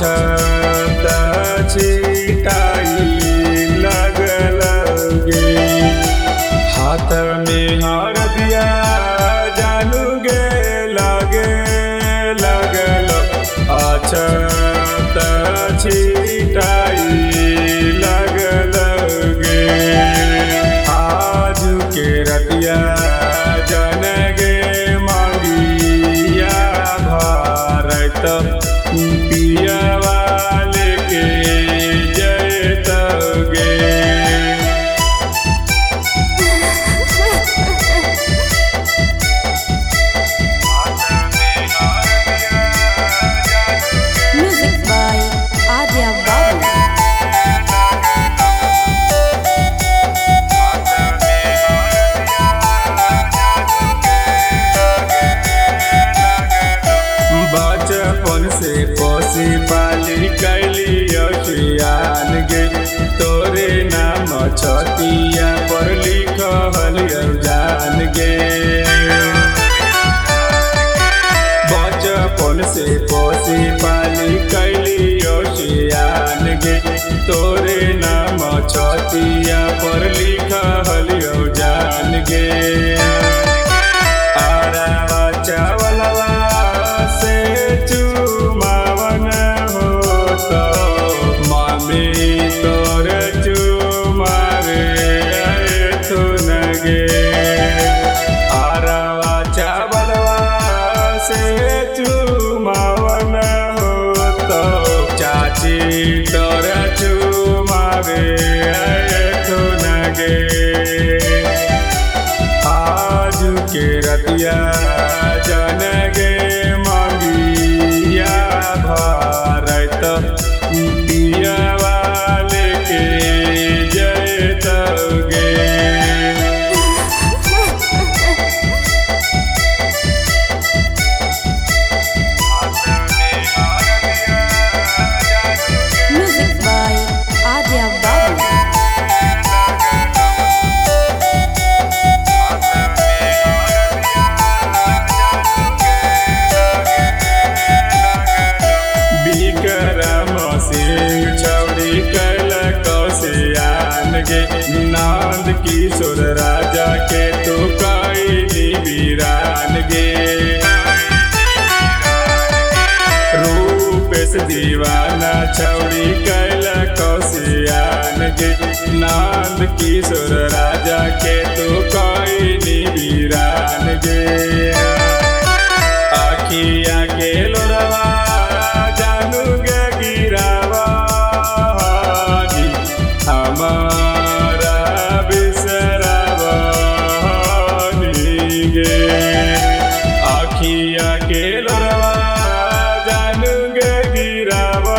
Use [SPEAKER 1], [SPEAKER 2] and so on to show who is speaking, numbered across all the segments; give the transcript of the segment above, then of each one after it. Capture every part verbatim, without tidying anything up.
[SPEAKER 1] अछत छिटाई लगल गे हाथ में हरदिया जानू गे लगे लगल अछत छिटाई लगल गे आज के रतिया जन गे मंगिया भारत पिया वाले के जयत गे
[SPEAKER 2] Music by Adya Babu.
[SPEAKER 1] बचपन से पोसी पाली कैली अखियान गे तोरे नाम छतिया पर लिखल जान गे बचपन से पोसी पाली कैली अखियान गे तोरे नाम छतिया पर लिखल जान गे आरावा चावलवा से चुमावन हो तो मामी तोर चुमावे थुन गे आरावा चावलवा से चुमावन हो तो चाची तोर चुमावे थुन गे आज के रतिया जन गे मंगिया भारत पिया वाले के जयत गे
[SPEAKER 2] Music by Adya Babu.
[SPEAKER 1] Vikram Singh चौड़ी कैल कौशियान गे नंद किशोर राजा के तो कैली वीरान गे रूपेश दीवाना छौड़ी कैल कौशियान गे नंद किशोर राजा के तो कैली वीरान गे आखिया के लोरवा जानू गे गिरावा हमारा बिसरावा गे आखिया के लोरवा जानू गे गिरावा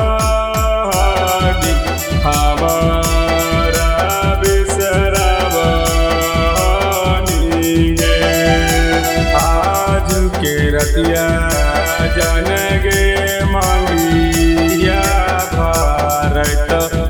[SPEAKER 1] हमारा बिसरावा गे आज के रतिया जन गे मंगिया भारत